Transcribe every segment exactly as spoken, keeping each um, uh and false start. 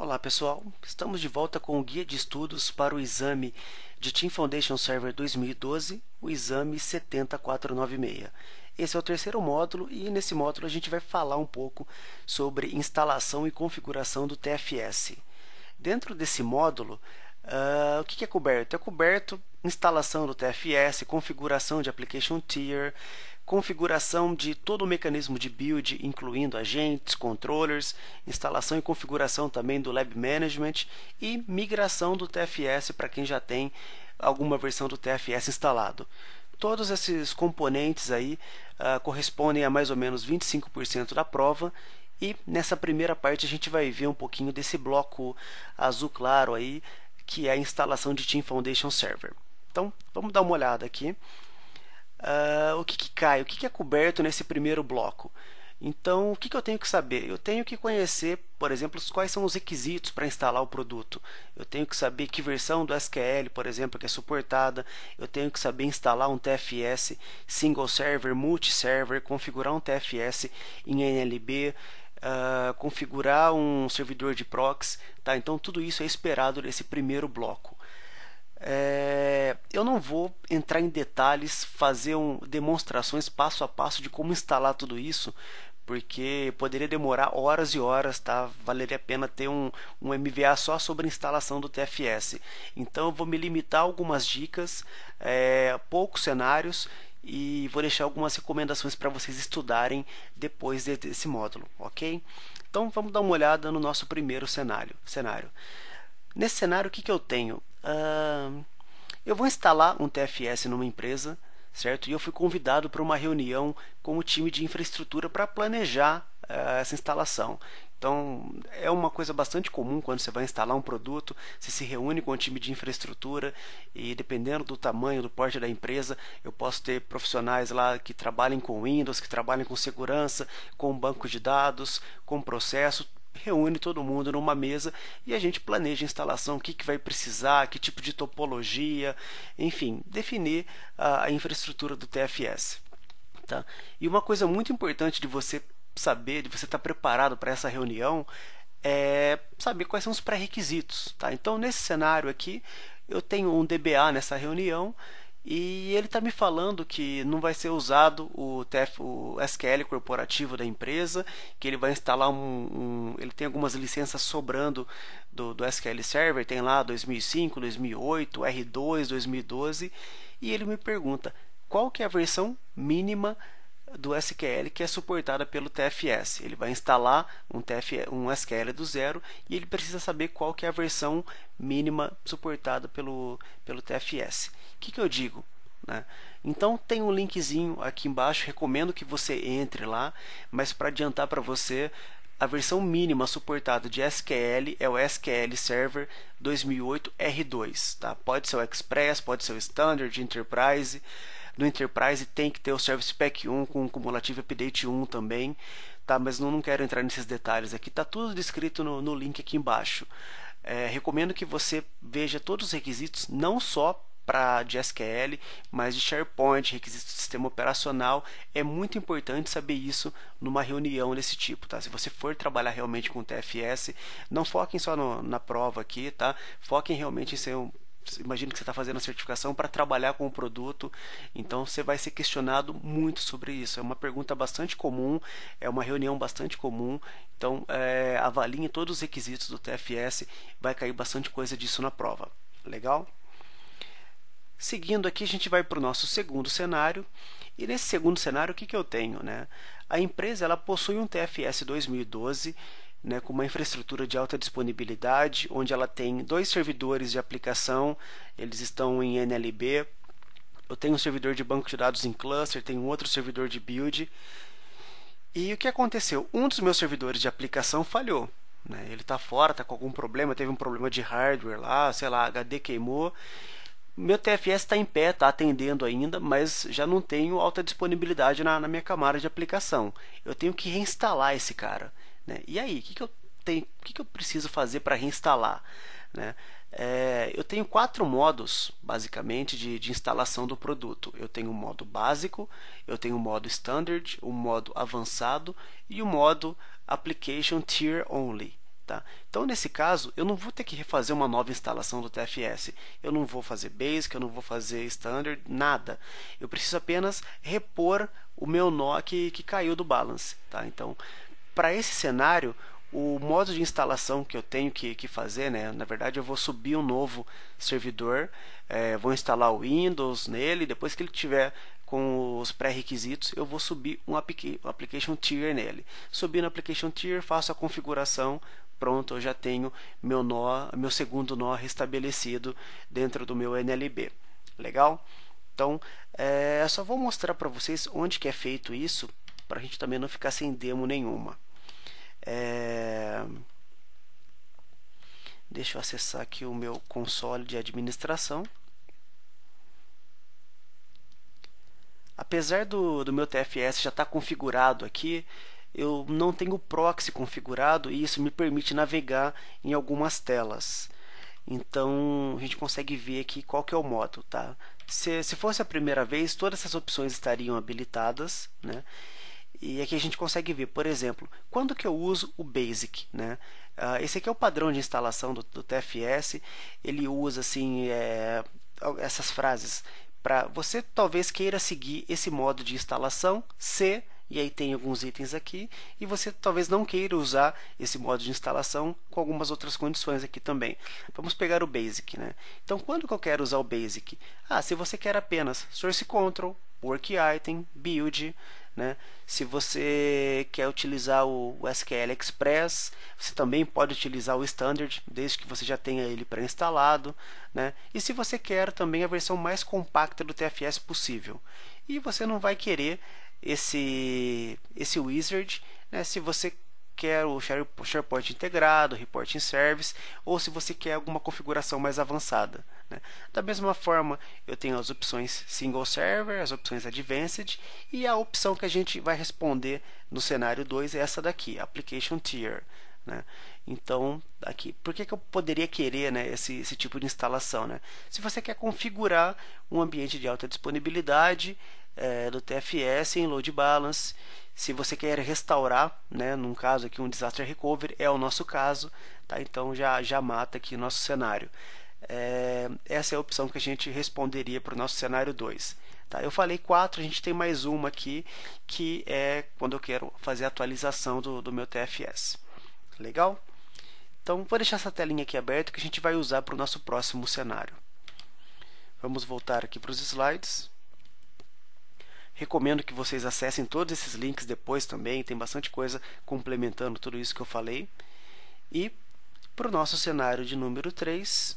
Olá pessoal, estamos de volta com o guia de estudos para o exame de Team Foundation Server dois mil e doze, o exame setenta mil quatrocentos e noventa e seis. Esse é o terceiro módulo e nesse módulo a gente vai falar um pouco sobre instalação e configuração do T F S. Dentro desse módulo, uh, o que é coberto? É coberto instalação do T F S, configuração de Application Tier, configuração de todo o mecanismo de build, incluindo agentes, controllers, instalação e configuração também do Lab Management e migração do T F S para quem já tem alguma versão do T F S instalado. Todos esses componentes aí uh, correspondem a mais ou menos vinte e cinco por cento da prova. E nessa primeira parte a gente vai ver um pouquinho desse bloco azul claro aí, que é a instalação de Team Foundation Server. Então, vamos dar uma olhada aqui. Uh, o que, que cai, o que, que é coberto nesse primeiro bloco? Então, o que, que eu tenho que saber? Eu tenho que conhecer, por exemplo, quais são os requisitos para instalar o produto. Eu tenho que saber que versão do S Q L, por exemplo, que é suportada. Eu tenho que saber instalar um T F S single server, multi-server, configurar um T F S em N L B, uh, configurar um servidor de proxy. Tá? Então, tudo isso é esperado nesse primeiro bloco. É, eu não vou entrar em detalhes, fazer um, demonstrações passo a passo de como instalar tudo isso, porque poderia demorar horas e horas, tá? Valeria a pena ter um, um M V A só sobre a instalação do T F S. Então eu vou me limitar a algumas dicas, é, poucos cenários, e vou deixar algumas recomendações para vocês estudarem depois de, desse módulo, ok? Então vamos dar uma olhada no nosso primeiro cenário. cenário. Nesse cenário, o que, que eu tenho? Uh, eu vou instalar um T F S numa empresa, certo? E eu fui convidado para uma reunião com o time de infraestrutura para planejar uh, essa instalação. Então, é uma coisa bastante comum quando você vai instalar um produto, você se reúne com o time de infraestrutura e dependendo do tamanho, do porte da empresa, eu posso ter profissionais lá que trabalhem com Windows, que trabalhem com segurança, com banco de dados, com processo, reúne todo mundo numa mesa e a gente planeja a instalação, o que, que vai precisar, que tipo de topologia, enfim, definir a, a infraestrutura do T F S. Tá? E uma coisa muito importante de você saber, de você estar preparado para essa reunião, é saber quais são os pré-requisitos. Tá? Então, nesse cenário aqui, eu tenho um D B A nessa reunião, e ele está me falando que não vai ser usado o, T F, o S Q L corporativo da empresa, que ele vai instalar um, um ele tem algumas licenças sobrando do, do S Q L Server, tem lá dois mil e cinco, dois mil e oito, R dois, dois mil e doze, e ele me pergunta qual que é a versão mínima do S Q L que é suportada pelo T F S. Ele vai instalar um, T F, um S Q L do zero e ele precisa saber qual que é a versão mínima suportada pelo, pelo T F S. O que, que eu digo? Né? Então tem um linkzinho aqui embaixo, recomendo que você entre lá, mas para adiantar para você, a versão mínima suportada de S Q L é o S Q L Server dois mil e oito R dois. Tá? Pode ser o Express, pode ser o Standard, Enterprise. No Enterprise tem que ter o Service Pack um com o Cumulative Update um também, tá? Mas não, não quero entrar nesses detalhes aqui, está tudo descrito no, no link aqui embaixo. É, recomendo que você veja todos os requisitos, não só para de S Q L, mas de SharePoint, requisitos de sistema operacional. É muito importante saber isso numa reunião desse tipo. Tá? Se você for trabalhar realmente com T F S, não foquem só no, na prova aqui, tá? Foquem realmente em ser um imagina que você está fazendo a certificação para trabalhar com o produto, então você vai ser questionado muito sobre isso. É uma pergunta bastante comum, é uma reunião bastante comum, então é, avaliem todos os requisitos do T F S, vai cair bastante coisa disso na prova. Legal? Seguindo aqui, a gente vai para o nosso segundo cenário, e nesse segundo cenário, o que, que eu tenho? Né? A empresa ela possui um T F S dois mil e doze, Né, com uma infraestrutura de alta disponibilidade, onde ela tem dois servidores de aplicação, eles estão em N L B. Eu tenho um servidor de banco de dados em cluster, tenho outro servidor de build. E o que aconteceu? Um dos meus servidores de aplicação falhou. Né, ele está fora, está com algum problema, teve um problema de hardware lá, sei lá, H D queimou. Meu T F S está em pé, está atendendo ainda, mas já não tenho alta disponibilidade na, na minha camada de aplicação. Eu tenho que reinstalar esse cara. Né? E aí, o que, que, eu tenho, o que, que eu preciso fazer para reinstalar? Né? É, eu tenho quatro modos, basicamente, de, de instalação do produto. Eu tenho o modo básico, eu tenho o modo standard, o modo avançado e o modo application tier only. Tá? Então, nesse caso, eu não vou ter que refazer uma nova instalação do T F S. Eu não vou fazer Basic, eu não vou fazer Standard, nada. Eu preciso apenas repor o meu nó que, que caiu do Balance. Tá? Então, para esse cenário, o modo de instalação que eu tenho que, que fazer, né? Na verdade, eu vou subir um novo servidor, é, vou instalar o Windows nele, depois que ele tiver com os pré-requisitos, eu vou subir um Application Tier nele. Subindo o Application Tier, faço a configuração, pronto, eu já tenho meu nó, meu segundo nó restabelecido dentro do meu N L B. Legal? Então, é, só vou mostrar para vocês onde que é feito isso, para a gente também não ficar sem demo nenhuma. É... Deixa eu acessar aqui o meu console de administração. Apesar do, do meu T F S já estar tá configurado aqui, eu não tenho o proxy configurado e isso me permite navegar em algumas telas. Então a gente consegue ver aqui qual que é o modo. Tá? Se, se fosse a primeira vez, todas essas opções estariam habilitadas, né? E aqui a gente consegue ver, por exemplo, quando que eu uso o Basic, né? Uh, esse aqui é o padrão de instalação do, do T F S. Ele usa assim é, essas frases para você talvez queira seguir esse modo de instalação, se, e aí tem alguns itens aqui, e você talvez não queira usar esse modo de instalação com algumas outras condições aqui também. Vamos pegar o Basic, né? Então, quando que eu quero usar o Basic? Ah, se você quer apenas Source Control, Work Item, Build, né? Se você quer utilizar o S Q L Express, você também pode utilizar o Standard, desde que você já tenha ele pré-instalado, né? E se você quer também a versão mais compacta do T F S possível. E você não vai querer esse, esse wizard, né? Se você quer o SharePoint integrado, Reporting Service, ou se você quer alguma configuração mais avançada, né? Da mesma forma, eu tenho as opções Single Server, as opções Advanced, e a opção que a gente vai responder no cenário dois é essa daqui, Application Tier, né? Então, aqui, por que, que eu poderia querer, né, esse, esse tipo de instalação, né? Se você quer configurar um ambiente de alta disponibilidade é, do T F S em Load Balance, se você quer restaurar, né, num caso aqui um Disaster Recovery, é o nosso caso, tá? Então já, já mata aqui o nosso cenário. É, essa é a opção que a gente responderia para o nosso cenário dois. Tá? Eu falei quatro, a gente tem mais uma aqui, que é quando eu quero fazer a atualização do, do meu T F S. Legal? Então, vou deixar essa telinha aqui aberta que a gente vai usar para o nosso próximo cenário. Vamos voltar aqui para os slides. Recomendo que vocês acessem todos esses links depois também, tem bastante coisa complementando tudo isso que eu falei. E para o nosso cenário de número três,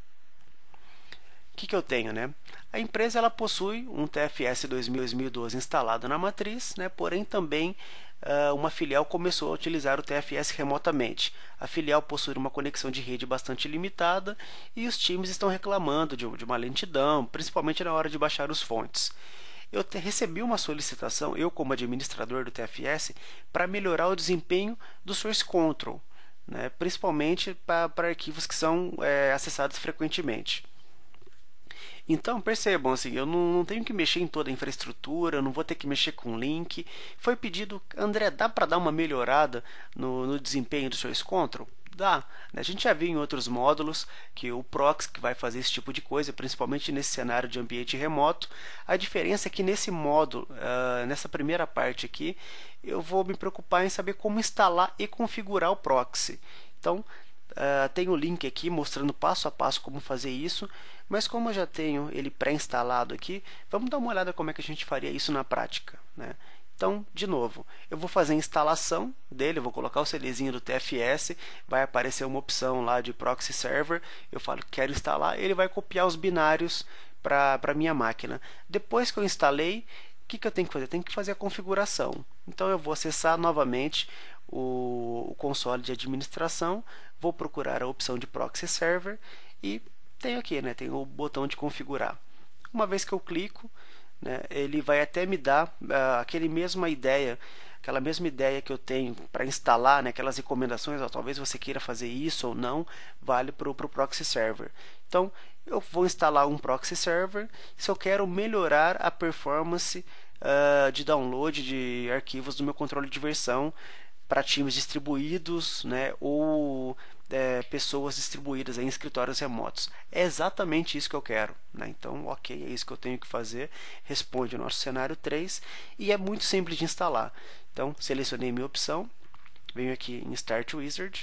o que, que eu tenho, né? A empresa ela possui um T F S dois mil e doze instalado na matriz, né? Porém também uh, uma filial começou a utilizar o T F S remotamente. A filial possui uma conexão de rede bastante limitada e os times estão reclamando de, de uma lentidão, principalmente na hora de baixar os fontes. Eu te, recebi uma solicitação, eu como administrador do T F S, para melhorar o desempenho do Source Control, né? Principalmente para arquivos que são é, acessados frequentemente. Então, percebam, assim, eu não, não tenho que mexer em toda a infraestrutura, eu não vou ter que mexer com link. Foi pedido, André, dá para dar uma melhorada no, no desempenho do Source Control? Dá. A gente já viu em outros módulos que o proxy que vai fazer esse tipo de coisa, principalmente nesse cenário de ambiente remoto. A diferença é que nesse módulo, uh, nessa primeira parte aqui, eu vou me preocupar em saber como instalar e configurar o proxy. Então, Uh, tem o link aqui mostrando passo a passo como fazer isso, mas como eu já tenho ele pré-instalado aqui, vamos dar uma olhada como é que a gente faria isso na prática, né? Então, de novo, eu vou fazer a instalação dele, vou colocar o CDzinho do T F S, vai aparecer uma opção lá de Proxy Server, eu falo que quero instalar, ele vai copiar os binários para a minha máquina. Depois que eu instalei, o que, que eu tenho que fazer? Eu tenho que fazer a configuração. Então eu vou acessar novamente o, o console de administração, vou procurar a opção de Proxy Server e tenho aqui, né, tem o botão de configurar. Uma vez que eu clico, né, ele vai até me dar uh, aquele mesma ideia, aquela mesma ideia que eu tenho para instalar, né, aquelas recomendações, ó, talvez você queira fazer isso ou não, vale para o pro Proxy Server. Então, eu vou instalar um Proxy Server se eu quero melhorar a performance uh, de download de arquivos do meu controle de versão para times distribuídos, né, ou é, pessoas distribuídas em escritórios remotos. É exatamente isso que eu quero, né? Então, ok, é isso que eu tenho que fazer. Responde o nosso cenário três e é muito simples de instalar. Então, selecionei minha opção, venho aqui em Start Wizard.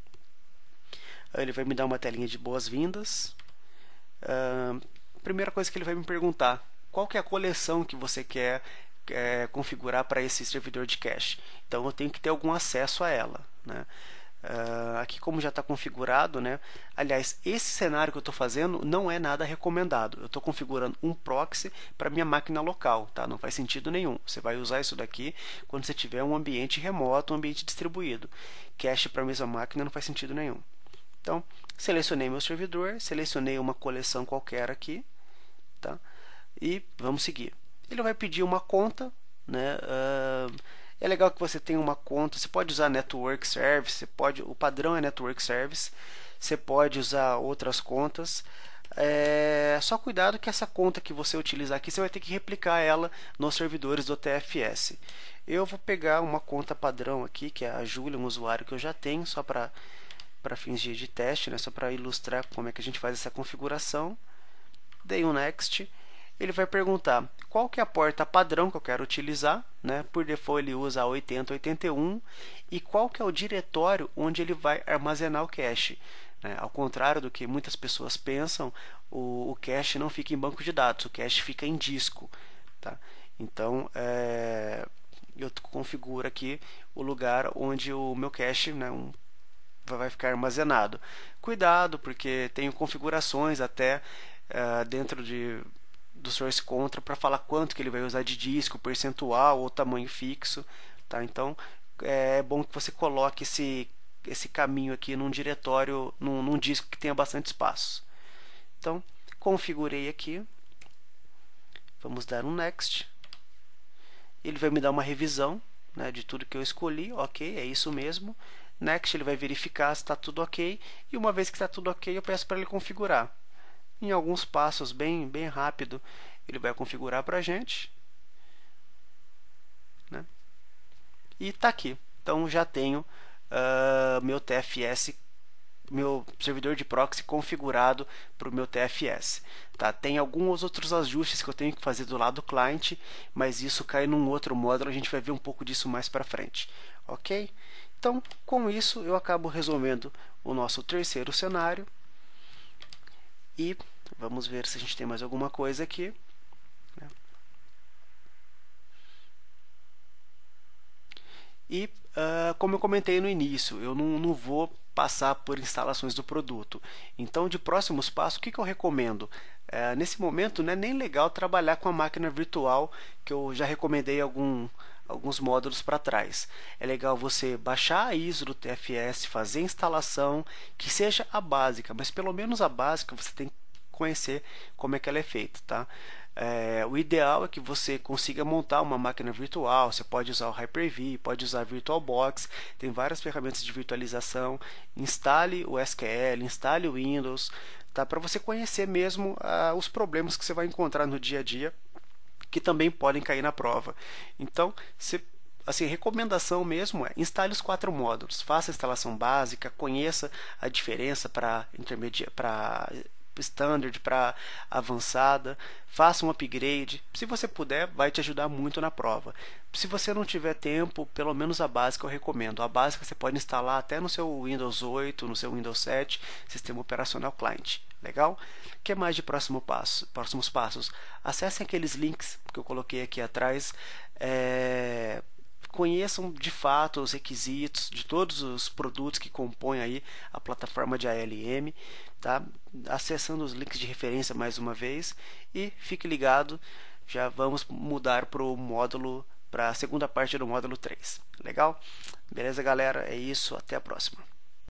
Ele vai me dar uma telinha de boas-vindas. Uh, primeira coisa que ele vai me perguntar: qual que é a coleção que você quer é, configurar para esse servidor de cache? Então eu tenho que ter algum acesso a ela, né? Uh, aqui, como já está configurado, né? Aliás, esse cenário que eu estou fazendo não é nada recomendado. Eu estou configurando um proxy para minha máquina local, tá? Não faz sentido nenhum. Você vai usar isso daqui quando você tiver um ambiente remoto, um ambiente distribuído. Cache para a mesma máquina não faz sentido nenhum. Então, selecionei meu servidor, selecionei uma coleção qualquer aqui, tá? E vamos seguir. Ele vai pedir uma conta, né? Uh, é legal que você tenha uma conta. Você pode usar Network Service, você pode, o padrão é Network Service. Você pode usar outras contas. É, só cuidado que essa conta que você utilizar aqui, você vai ter que replicar ela nos servidores do T F S. Eu vou pegar uma conta padrão aqui, que é a Julia, um usuário que eu já tenho, só para para fins de, de teste, né? Só para ilustrar como é que a gente faz essa configuração. Dei um Next. Ele vai perguntar qual que é a porta padrão que eu quero utilizar, né? Por default ele usa a oitenta oitenta e um, e qual que é o diretório onde ele vai armazenar o cache, né? Ao contrário do que muitas pessoas pensam, o, o cache não fica em banco de dados, o cache fica em disco, tá? Então é, eu configuro aqui o lugar onde o meu cache, né, um, vai ficar armazenado. Cuidado, porque tenho configurações até uh, dentro de, do Source Control para falar quanto que ele vai usar de disco, percentual ou tamanho fixo, tá? Então é bom que você coloque esse, esse caminho aqui num diretório, num, num disco que tenha bastante espaço. Então, configurei aqui. Vamos dar um Next. Ele vai me dar uma revisão, né, de tudo que eu escolhi. Ok, é isso mesmo. Next, ele vai verificar se está tudo ok, e uma vez que está tudo ok, eu peço para ele configurar. Em alguns passos bem, bem rápido, ele vai configurar para a gente, né? E está aqui. Então já tenho uh, meu T F S, meu servidor de proxy configurado para o meu T F S. Tá? Tem alguns outros ajustes que eu tenho que fazer do lado do cliente, mas isso cai num outro módulo, a gente vai ver um pouco disso mais para frente. Ok? Então, com isso, eu acabo resolvendo o nosso terceiro cenário. E vamos ver se a gente tem mais alguma coisa aqui. E, uh, como eu comentei no início, eu não, não vou passar por instalações do produto. Então, de próximos passos, o que, que eu recomendo? Uh, nesse momento, não é nem legal trabalhar com a máquina virtual, que eu já recomendei algum, alguns módulos para trás. É legal você baixar a I S O do T F S, fazer a instalação, que seja a básica, mas pelo menos a básica você tem que conhecer como é que ela é feita, tá? É, o ideal é que você consiga montar uma máquina virtual. Você pode usar o Hyper-V, pode usar a VirtualBox, tem várias ferramentas de virtualização. Instale o S Q L, instale o Windows, tá? Para você conhecer mesmo ah, os problemas que você vai encontrar no dia a dia, que também podem cair na prova. Então, se assim, recomendação mesmo é instale os quatro módulos, faça a instalação básica, conheça a diferença para intermedia, para standard, para avançada, faça um upgrade. Se você puder, vai te ajudar muito na prova. Se você não tiver tempo, pelo menos a básica eu recomendo. A básica você pode instalar até no seu Windows oito, no seu Windows sete, sistema operacional client. Legal? O que mais de próximo passo, próximos passos? Acessem aqueles links que eu coloquei aqui atrás. É... Conheçam de fato os requisitos de todos os produtos que compõem aí a plataforma de A L M, tá? Acessando os links de referência mais uma vez, e fique ligado, já vamos mudar para o módulo, para a segunda parte do módulo três. Legal? Beleza, galera? É isso, até a próxima.